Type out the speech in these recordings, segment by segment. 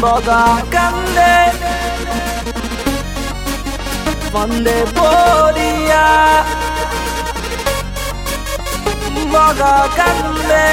বগা কান্দে ফান্দে পড়িয়া বগা কান্দে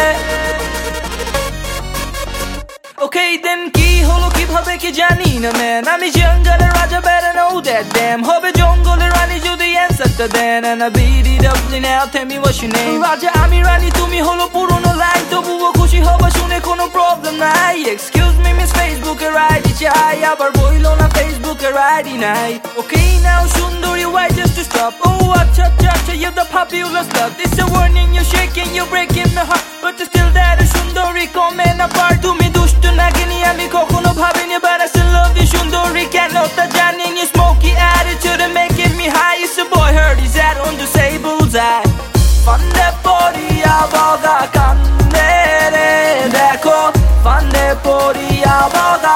Okay then কি হলো কিভাবে কি জানি না man আমি জঙ্গলের রাজা better know that damn হবে জঙ্গলের রানী যদি অ্যানসারটা দেন and I beat it up now tell me what's your name রাজা আমি রানী তুমি হলো পুরনো লাইন তবুও খুশি হবা শুনে কোনো প্রবলেম নাই excuse me miss Facebook এর আইডি চাই আবার বইলো না Facebook এর আইডি নাই Okay now সুন্দরী why just to stop oh acha acha you're the popular stuff this a warning you're shaking you're breaking my heart but you're still that সুন্দরী comment apart তুমি দুষ্ট নাগিনি আমি কখনো ভাবিনি but I still love you সুন্দরী কেন তা জানি you smoky attitude and making me high it's a boy heard he's at on the sable's eye ফান্দে পড়িয়া বগা কান্দে রে দেখো ফান্দে পড়িয়া বগা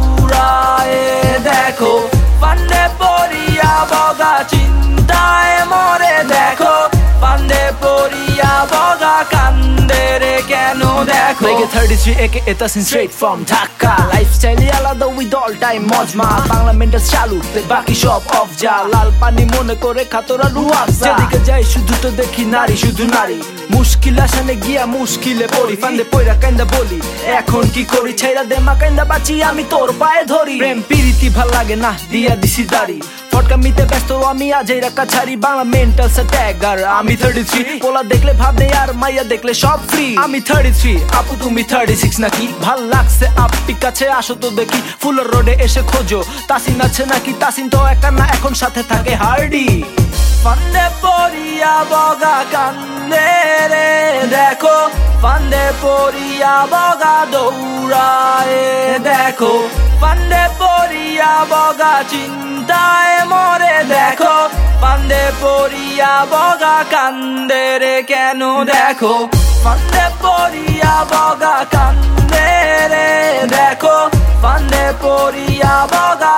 দৌড়ায় দেখো ফান্দে পড়িয়া বগা চিন্তায় মরে দেখো ফান্দে পড়িয়া বগা কান্দে রে কেন দেখো Make it 33 aka Etasin straight from Dhaka Lifestyle আলাদা with all time মজমা বাংলা মেন্টাল চালু বাকি সব অফ যা লাল পানি মনে করে খাতরা রুয়াফজা যেদিকে যাই শুধু তো দেখি নারী শুধু নারী মুশকিল আসানে গিয়া মুশকিলে পড়ি ফান্দে পয়রা কান্দা বলি এখন কি করি ছাইরা দে মা কান্দা বাঁচি আমি তোর পায়ে ধরি প্রেম প্রীতি ভাল লাগে না দিয়া দিছি দাড়ি ফটকা মিতে ব্যস্ত আমি আজই রাখা ছাড়ি বাংলা মেন্টাল স্ট্যাগার আমি 33 পোলা দেখলে ভাববে আর মাইয়া দেখলে সব ফ্রি আমি 33 আপু তুমি 36 নাকি ভাল লাগছে আপি কাছে আসো তো দেখি ফুলের রোডে এসে খোঁজো তাসিন আছে নাকি তাসিন তো একা না এখন সাথে থাকে হার্ডি ফান্দে পড়িয়া বগা কান্দে রে দেখো ফান্দে পড়িয়া বগা দৌড়ায় দেখো ফান্দে পড়িয়া বগা চিন্তায় মরে দেখো ফান্দে পড়িয়া বগা কান্দে রে কেন দেখো ফান্দে পড়িয়া বগা কান্দে রে দেখো ফান্দে পড়িয়া বগা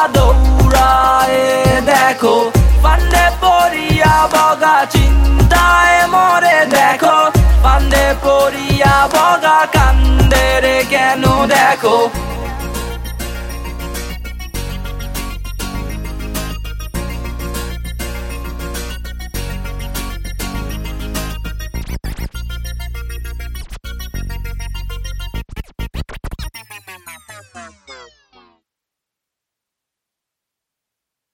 দৌড়ায় দেখো ফান্দে পড়িয়া বগা চিন্তায় মরে দেখো ফান্দে পড়িয়া বগা কান্দে রে কেন দেখো